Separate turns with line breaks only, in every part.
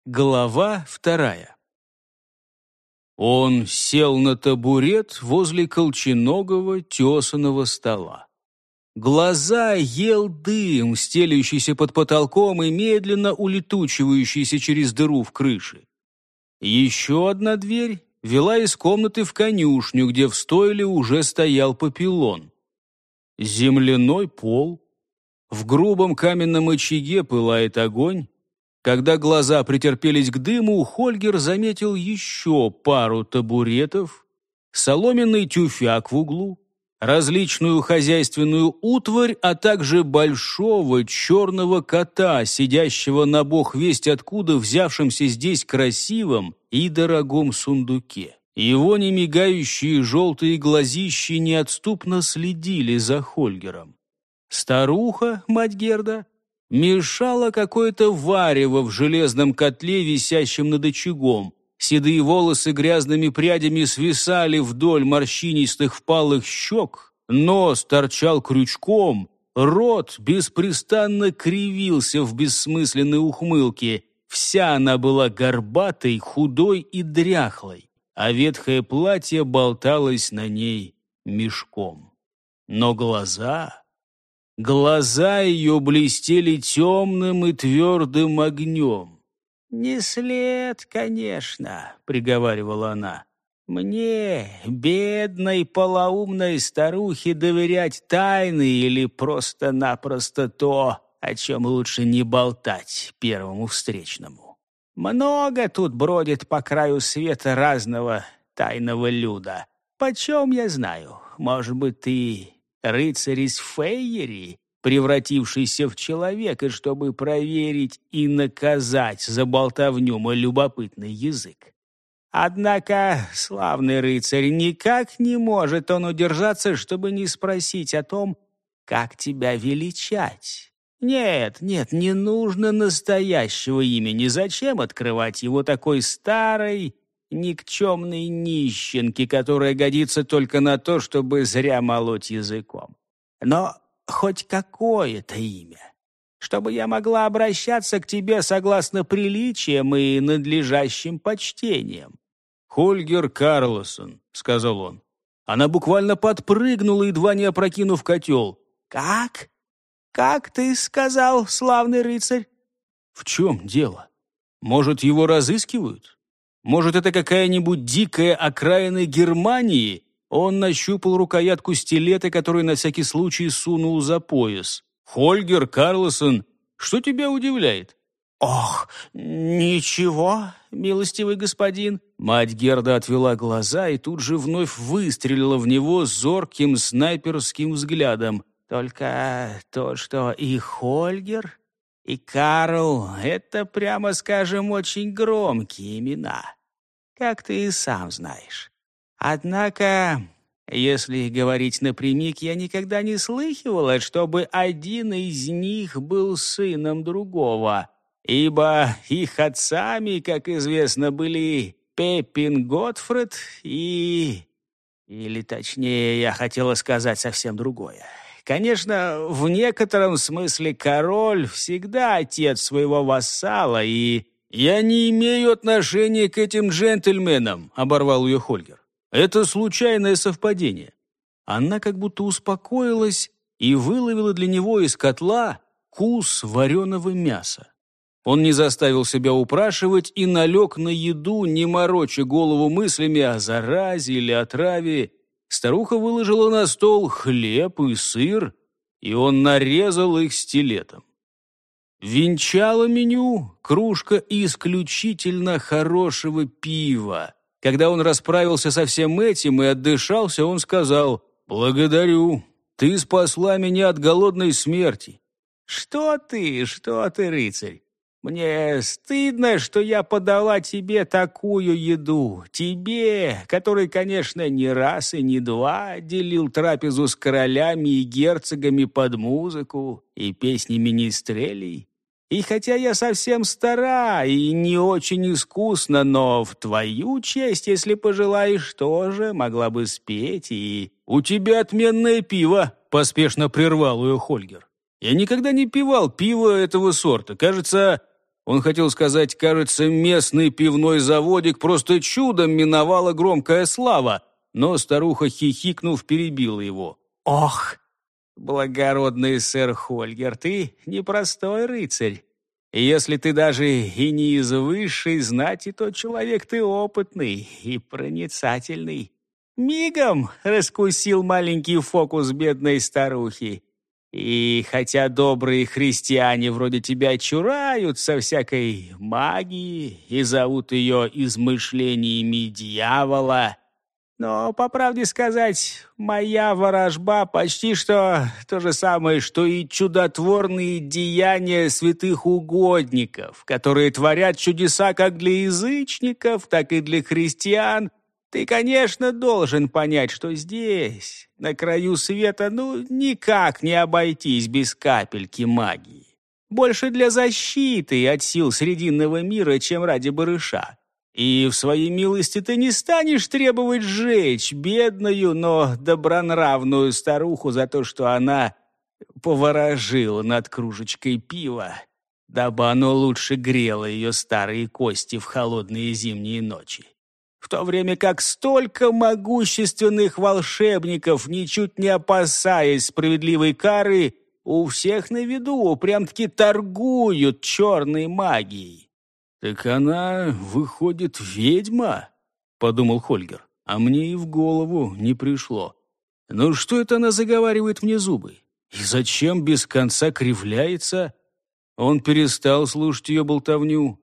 Глава 2. Он сел на табурет возле колченогого тесаного стола. Глаза ел дым, стелющийся под потолком и медленно улетучивающийся через дыру в крыше. Еще одна дверь вела из комнаты в конюшню, где в стойле уже стоял папилон. Земляной пол. В грубом каменном очаге пылает огонь. Когда глаза претерпелись к дыму, Хольгер заметил еще пару табуретов, соломенный тюфяк в углу, различную хозяйственную утварь, а также большого черного кота, сидящего на бог весть откуда взявшемся здесь красивом и дорогом сундуке. Его немигающие желтые глазищи неотступно следили за Хольгером. Старуха, мать Герда, мешала какое-то варево в железном котле, висящем над очагом. Седые волосы грязными прядями свисали вдоль морщинистых впалых щек, нос торчал крючком, рот беспрестанно кривился в бессмысленной ухмылке. Вся она была горбатой, худой и дряхлой, а ветхое платье болталось на ней мешком. Но Глаза ее блестели темным и твердым огнем. «Не след, конечно», — приговаривала она. «Мне, бедной полоумной старухе, доверять тайны или просто-напросто то, о чем лучше не болтать первому встречному. Много тут бродит по краю света разного тайного люда. Почем я знаю, может быть, ты рыцарь из Фейери, превратившийся в человека, чтобы проверить и наказать за болтовню мой любопытный язык. Однако славный рыцарь, никак не может он удержаться, чтобы не спросить о том, как тебя величать. Нет, не нужно настоящего имени. Зачем открывать его такой старой, никчемной нищенке, которая годится только на то, чтобы зря молоть языком? Но хоть какое-то имя, чтобы я могла обращаться к тебе согласно приличиям и надлежащим почтениям. «Хольгер Карлсон», — сказал он. Она буквально подпрыгнула, едва не опрокинув котел. «Как? Как ты сказал, славный рыцарь?» «В чем дело? Может, его разыскивают? Может, это какая-нибудь дикая окраина Германии?» Он нащупал рукоятку стилета, который на всякий случай сунул за пояс. «Хольгер Карлсон, что тебя удивляет?» «Ох, ничего, милостивый господин». Мать Герда отвела глаза и тут же вновь выстрелила в него зорким снайперским взглядом. «Только то, что и Хольгер, и Карл — это, прямо скажем, очень громкие имена, как ты и сам знаешь. Однако, если говорить напрямик, я никогда не слыхивала, чтобы один из них был сыном другого, ибо их отцами, как известно, были Пеппин Готфрид или точнее, я хотела сказать совсем другое. Конечно, в некотором смысле король всегда отец своего вассала, и... «Я не имею отношения к этим джентльменам», — оборвал ее Хольгер. «Это случайное совпадение». Она как будто успокоилась и выловила для него из котла кус вареного мяса. Он не заставил себя упрашивать и налег на еду, не мороча голову мыслями о заразе или отраве. Старуха выложила на стол хлеб и сыр, и он нарезал их стилетом. Венчало меню кружка исключительно хорошего пива. Когда он расправился со всем этим и отдышался, он сказал: «Благодарю, ты спасла меня от голодной смерти». Что ты, рыцарь? Мне стыдно, что я подала тебе такую еду. Тебе, который, конечно, не раз и не два делил трапезу с королями и герцогами под музыку и песни министрелей. И хотя я совсем стара и не очень искусна, но в твою честь, если пожелаешь, тоже могла бы спеть и... «У тебя отменное пиво», — поспешно прервал ее Хольгер. «Я никогда не пивал пиво этого сорта. Кажется, Он хотел сказать, кажется, местный пивной заводик просто чудом миновала громкая слава, но старуха, хихикнув, перебила его. «Ох, благородный сэр Хольгер, ты непростой рыцарь. И если ты даже и не из высшей знати, то человек ты опытный и проницательный. Мигом раскусил маленький фокус бедной старухи. И хотя добрые христиане вроде тебя чураются всякой магии и зовут ее измышлениями дьявола, но, по правде сказать, моя ворожба почти что то же самое, что и чудотворные деяния святых угодников, которые творят чудеса как для язычников, так и для христиан. Ты, конечно, должен понять, что здесь, на краю света, никак не обойтись без капельки магии. Больше для защиты от сил Срединного мира, чем ради барыша. И в своей милости ты не станешь требовать сжечь бедную, но добронравную старуху за то, что она поворожила над кружечкой пива, дабы оно лучше грело ее старые кости в холодные зимние ночи. В то время как столько могущественных волшебников, ничуть не опасаясь справедливой кары, у всех на виду прям-таки торгуют черной магией. «Так она, выходит, ведьма?» — подумал Хольгер. А мне и в голову не пришло. Ну что это она заговаривает мне зубы? И зачем без конца кривляется? Он перестал слушать ее болтовню.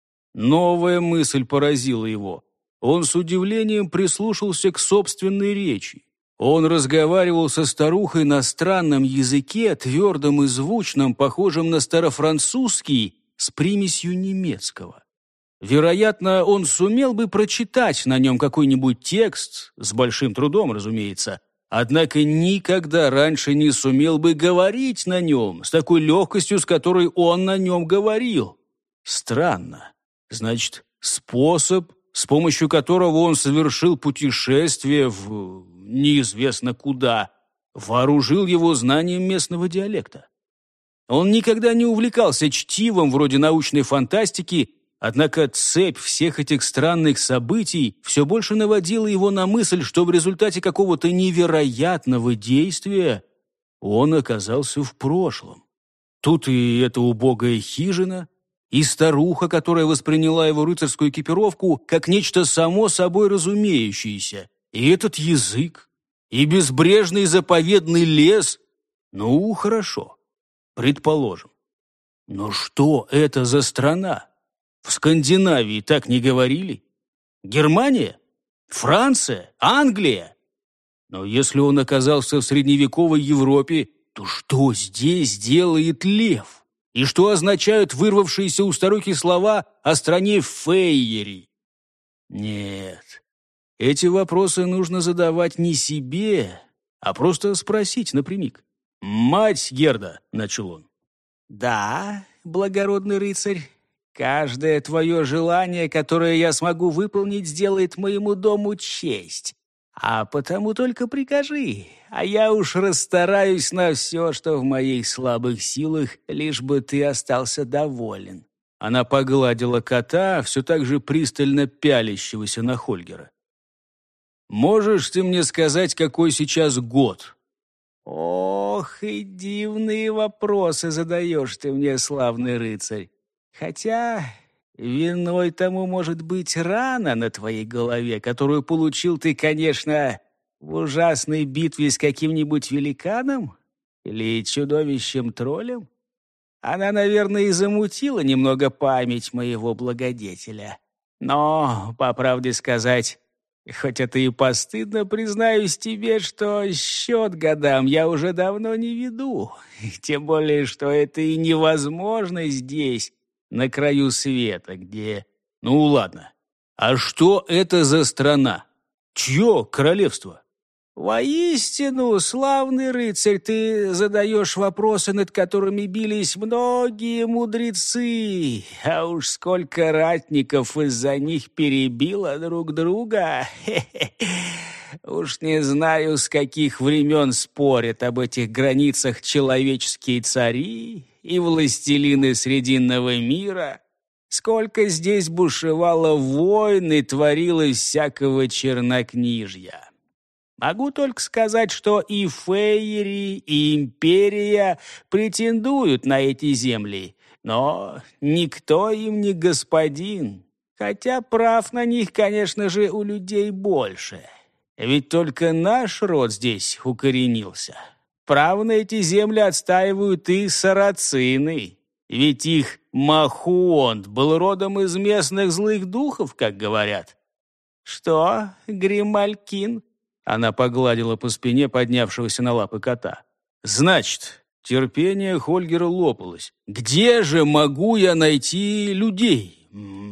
Новая мысль поразила его. Он с удивлением прислушался к собственной речи. Он разговаривал со старухой на странном языке, твердом и звучном, похожем на старофранцузский, с примесью немецкого. Вероятно, он сумел бы прочитать на нем какой-нибудь текст, с большим трудом, разумеется, однако никогда раньше не сумел бы говорить на нем с такой легкостью, с которой он на нем говорил. Странно. Значит, способ, с помощью которого он совершил путешествие в неизвестно куда, вооружил его знанием местного диалекта. Он никогда не увлекался чтивом вроде научной фантастики, однако цепь всех этих странных событий все больше наводила его на мысль, что в результате какого-то невероятного действия он оказался в прошлом. Тут и эта убогая хижина, и старуха, которая восприняла его рыцарскую экипировку как нечто само собой разумеющееся, и этот язык, и безбрежный заповедный лес. Ну, хорошо. Предположим. Но что это за страна? В Скандинавии так не говорили? Германия? Франция? Англия? Но если он оказался в средневековой Европе, то что здесь делает лев? И что означают вырвавшиеся у старухи слова о стране фейери? Нет, эти вопросы нужно задавать не себе, а просто спросить напрямик. «Мать Герда», — начал он. «Да, благородный рыцарь, каждое твое желание, которое я смогу выполнить, сделает моему дому честь. А потому только прикажи, а я уж расстараюсь на все, что в моих слабых силах, лишь бы ты остался доволен». Она погладила кота, все так же пристально пялящегося на Хольгера. «Можешь ты мне сказать, какой сейчас год?» «Ох, и дивные вопросы задаешь ты мне, славный рыцарь. Хотя виной тому может быть рана на твоей голове, которую получил ты, конечно, в ужасной битве с каким-нибудь великаном или чудовищем-троллем. Она, наверное, и замутила немного память моего благодетеля. Но, по правде сказать, хоть это и постыдно, признаюсь тебе, что счет годам я уже давно не веду. Тем более, что это и невозможно здесь, на краю света, где... Ну, ладно. А что это за страна? Чье королевство? Воистину, славный рыцарь, ты задаешь вопросы, над которыми бились многие мудрецы, а уж сколько ратников из-за них перебило друг друга. Уж не знаю, с каких времен спорят об этих границах человеческие цари и властелины Срединного мира. Сколько здесь бушевало войн и творилось всякого чернокнижья. Могу только сказать, что и Фейри, и Империя претендуют на эти земли, но никто им не господин, хотя прав на них, конечно же, у людей больше. Ведь только наш род здесь укоренился. Право на эти земли отстаивают и сарацины, ведь их Махуонт был родом из местных злых духов, как говорят. Что, Грималькин? Она погладила по спине поднявшегося на лапы кота. «Значит, терпение Хольгера лопалось. Где же могу я найти людей,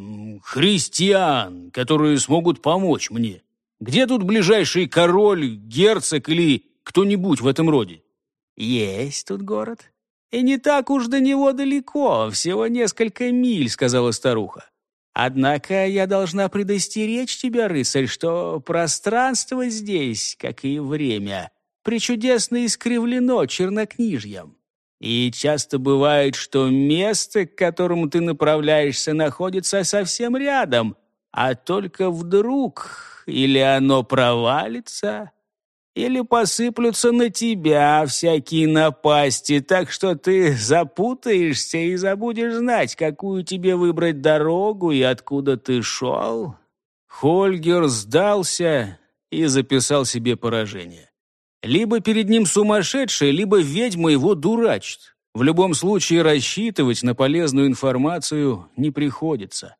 христиан, которые смогут помочь мне? Где тут ближайший король, герцог или кто-нибудь в этом роде?» «Есть тут город. И не так уж до него далеко, всего несколько миль», — сказала старуха. «Однако я должна предостеречь тебя, рыцарь, что пространство здесь, как и время, пречудесно искривлено чернокнижьем. И часто бывает, что место, к которому ты направляешься, находится совсем рядом, а только вдруг или оно провалится, или посыплются на тебя всякие напасти, так что ты запутаешься и забудешь знать, какую тебе выбрать дорогу и откуда ты шел». Хольгер сдался и записал себе поражение. Либо перед ним сумасшедший, либо ведьма его дурачит. В любом случае рассчитывать на полезную информацию не приходится.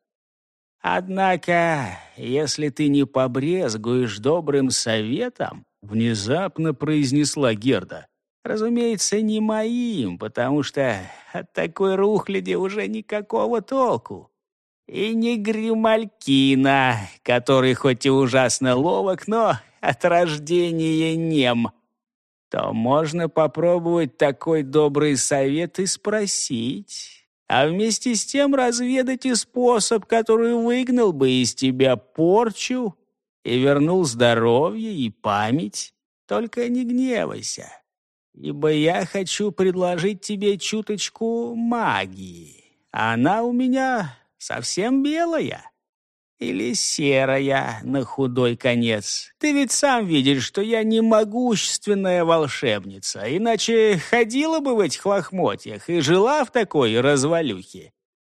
«Однако, если ты не побрезгуешь добрым советом, — внезапно произнесла Герда, — разумеется, не моим, потому что от такой рухляди уже никакого толку. И не Грималькина, который хоть и ужасно ловок, но от рождения нем. То можно попробовать такой добрый совет и спросить, а вместе с тем разведать и способ, который выгнал бы из тебя порчу и вернул здоровье и память. Только не гневайся, ибо я хочу предложить тебе чуточку магии. Она у меня совсем белая или серая на худой конец. Ты ведь сам видишь, что я не могущественная волшебница, иначе ходила бы в этих лохмотьях и жила в такой развалюхе.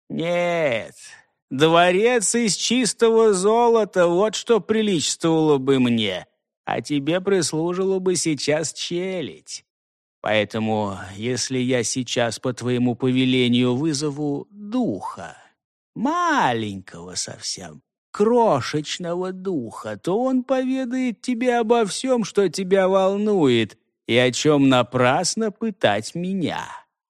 Нет, дворец из чистого золота — вот что приличествовало бы мне, а тебе прислужила бы сейчас челядь. Поэтому, если я сейчас по твоему повелению вызову духа, маленького совсем, крошечного духа, то он поведает тебе обо всем, что тебя волнует, и о чем напрасно пытать меня».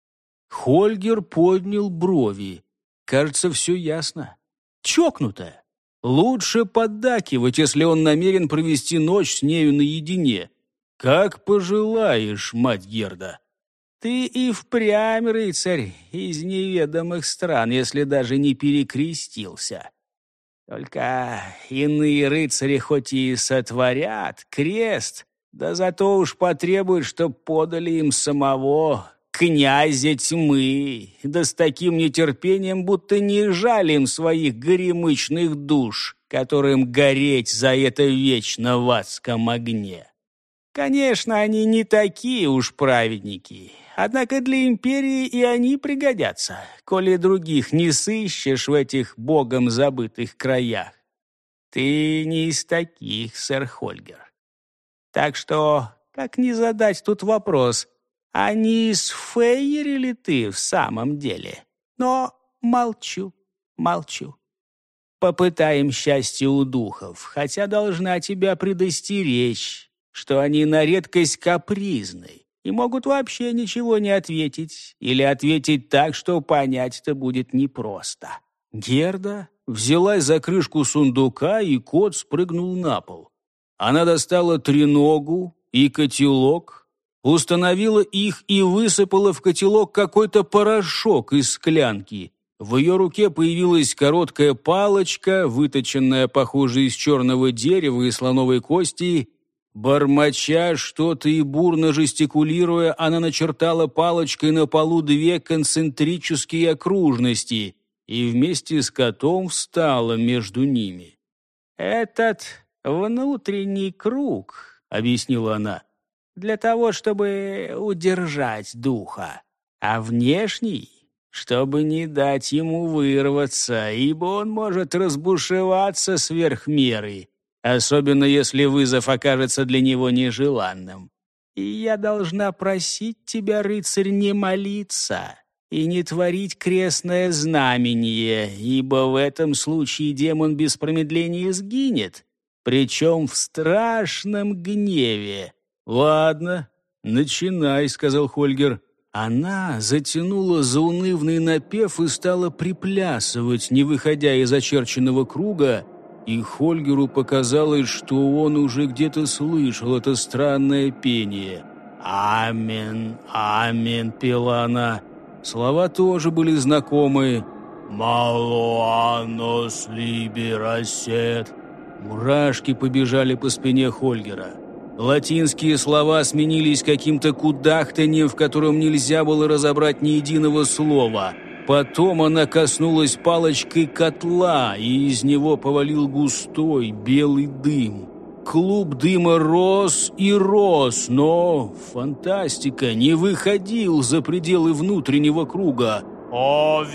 Хольгер поднял брови. Кажется, все ясно. Чокнутая. Лучше поддакивать, если он намерен провести ночь с нею наедине. Как пожелаешь, мать Герда.
Ты и впрямь рыцарь из неведомых стран, если даже не перекрестился. Только иные рыцари хоть и сотворят крест, да зато уж потребуют, чтоб подали им самого князя тьмы, да с таким нетерпением, будто не жали им своих горемычных душ, которым гореть за это вечно в адском огне. Конечно, они не такие уж праведники, однако для империи и они пригодятся, коли других не сыщешь в этих богом забытых краях. Ты не из таких, сэр Хольгер. Так что, как не задать тут вопрос, а не из Фейри ли ты в самом деле? Но молчу. Попытаем счастье у духов, хотя должна тебя предостеречь, что они на редкость капризны и могут вообще ничего не ответить или ответить так, что понять-то будет непросто.
Герда взялась за крышку сундука, и кот спрыгнул на пол. Она достала треногу и котелок, установила их и высыпала в котелок какой-то порошок из склянки. В ее руке появилась короткая палочка, выточенная, похоже, из черного дерева и слоновой кости. Бормоча что-то и бурно жестикулируя, она начертала палочкой на полу две концентрические окружности. и вместе с котом встала между ними.
«Этот внутренний круг, — объяснила она, — для того, чтобы удержать духа, а внешний, чтобы не дать ему вырваться, ибо он может разбушеваться сверх меры, особенно если вызов окажется для него нежеланным. И я должна просить тебя, рыцарь, не молиться и не творить крестное знамение, ибо в этом случае демон без промедления сгинет, причем в страшном гневе».
«Ладно, начинай», — сказал Хольгер. Она затянула заунывный напев и стала приплясывать, не выходя из очерченного круга, и Хольгеру показалось, что он уже где-то слышал это странное пение. «Амен, амен», — пела она. Слова тоже были знакомые. «Малуанос либерасет». Мурашки побежали по спине Хольгера. Латинские слова сменились каким-то кудахтаньем, в котором нельзя было разобрать ни единого слова. Потом она коснулась палочкой котла, и из него повалил густой белый дым. Клуб дыма рос и рос, но, фантастика, не выходил за пределы внутреннего круга.
«О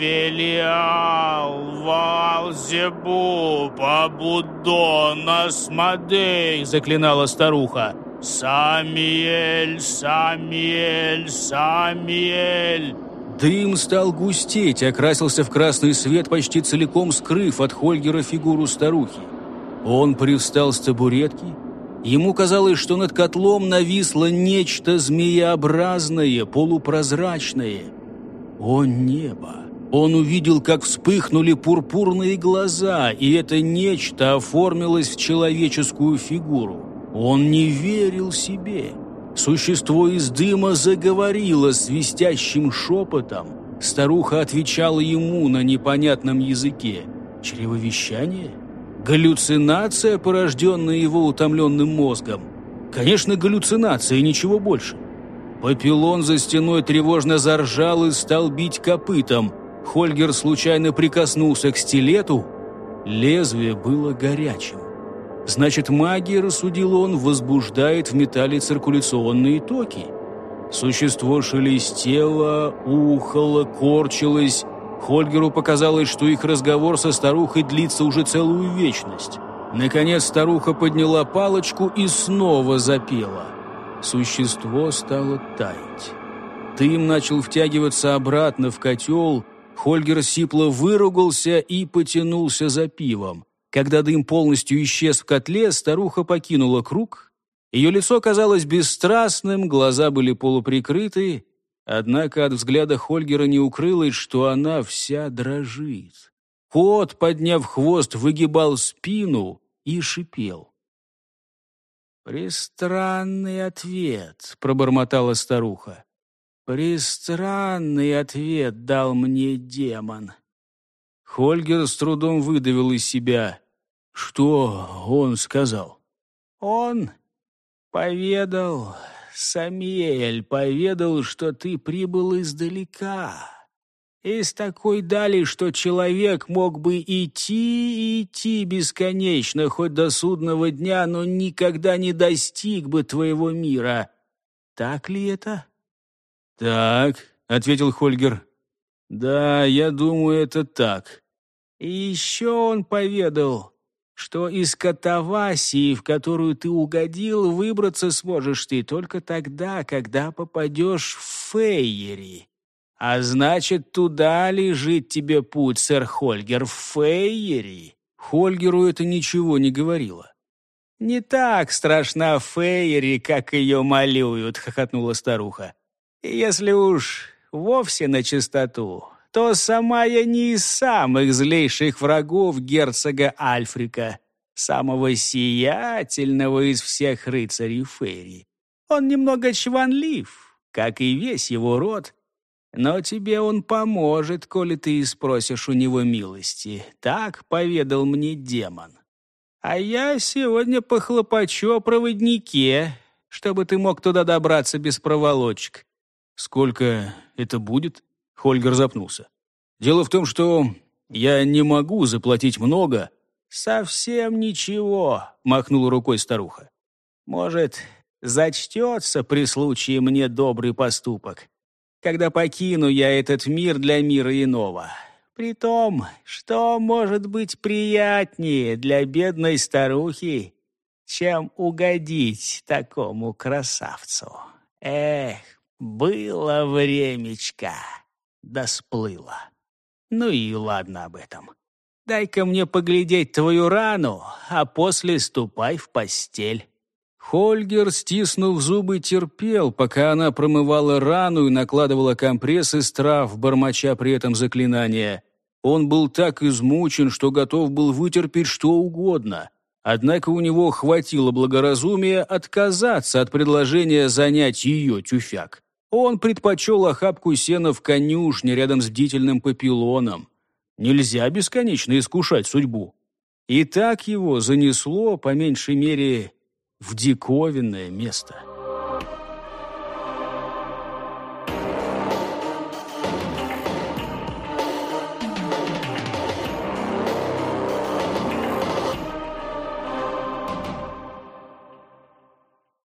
Велиал, Ваалзебуб, Абудон, Асмодей!» — заклинала старуха. «Самиэль, Самиэль, Самиэль!»
Дым стал густеть, окрасился в красный свет, почти целиком скрыв от Хольгера фигуру старухи. Он привстал с табуретки. Ему казалось, что над котлом нависло нечто змееобразное, полупрозрачное. О небо! Он увидел, как вспыхнули пурпурные глаза, и это нечто оформилось в человеческую фигуру. Он не верил себе. Существо из дыма заговорило свистящим шепотом. Старуха отвечала ему на непонятном языке. Чревовещание? Галлюцинация, порожденная его утомленным мозгом? Конечно, галлюцинация, и ничего больше. Папиллон за стеной тревожно заржал и стал бить копытом. Хольгер случайно прикоснулся к стилету. Лезвие было горячим. Значит, магия, рассудил он, возбуждает в металле циркуляционные токи. Существо шелестело, ухало, корчилось. Хольгеру показалось, что их разговор со старухой длится уже целую вечность. Наконец старуха подняла палочку и снова запела. Существо стало таять. Дым начал втягиваться обратно в котел. Хольгер сипло выругался и потянулся за пивом. Когда дым полностью исчез в котле, старуха покинула круг. Ее лицо казалось бесстрастным, глаза были полуприкрыты. Однако от взгляда Хольгера не укрылось, что она вся дрожит. Кот, подняв хвост, выгибал спину и шипел.
«Пристранный ответ», — пробормотала старуха. «Пристранный ответ дал мне демон».
Хольгер с трудом выдавил из себя. Что он сказал?
«Он поведал, Самиэль поведал, что ты прибыл издалека, из такой дали, что человек мог бы идти и идти бесконечно, хоть до судного дня, но никогда не достиг бы твоего мира. Так ли это?»
«Так», — ответил Хольгер. «Да, я думаю, это так».
«И еще он поведал, что из катавасии, в которую ты угодил, выбраться сможешь ты только тогда, когда попадешь в Фейери. А значит, туда лежит тебе путь, сэр Хольгер, в Фейери».
Хольгеру это ничего не говорило.
«Не так страшна Фейери, как ее малюют», — хохотнула старуха. «Если уж вовсе на чистоту, то сама я не из самых злейших врагов герцога Альфрика, самого сиятельного из всех рыцарей Фейри. Он немного чванлив, как и весь его род, но тебе он поможет, коли ты спросишь у него милости. Так поведал мне демон. А я сегодня похлопочу о проводнике, чтобы ты мог туда добраться без проволочек».
«Сколько это будет?» Хольгер запнулся. «Дело в том, что Я не могу заплатить много».
«Совсем ничего», — махнула рукой старуха. «Может, зачтется при случае мне добрый поступок, когда покину я этот мир для мира иного. Притом, что может быть приятнее для бедной старухи, чем угодить такому красавцу? Эх, было времечко, да сплыло. Ну и ладно об этом. Дай-ка мне поглядеть твою рану, а после ступай в постель».
Хольгер, стиснув зубы, терпел, пока она промывала рану и накладывала компресс из трав, бормоча при этом заклинания. Он был так измучен, что готов был вытерпеть что угодно. Однако у него хватило благоразумия отказаться от предложения занять ее тюфяк. Он предпочел охапку сена в конюшне рядом с бдительным Папилоном. Нельзя бесконечно искушать судьбу. И так его занесло, по меньшей мере, в диковинное место.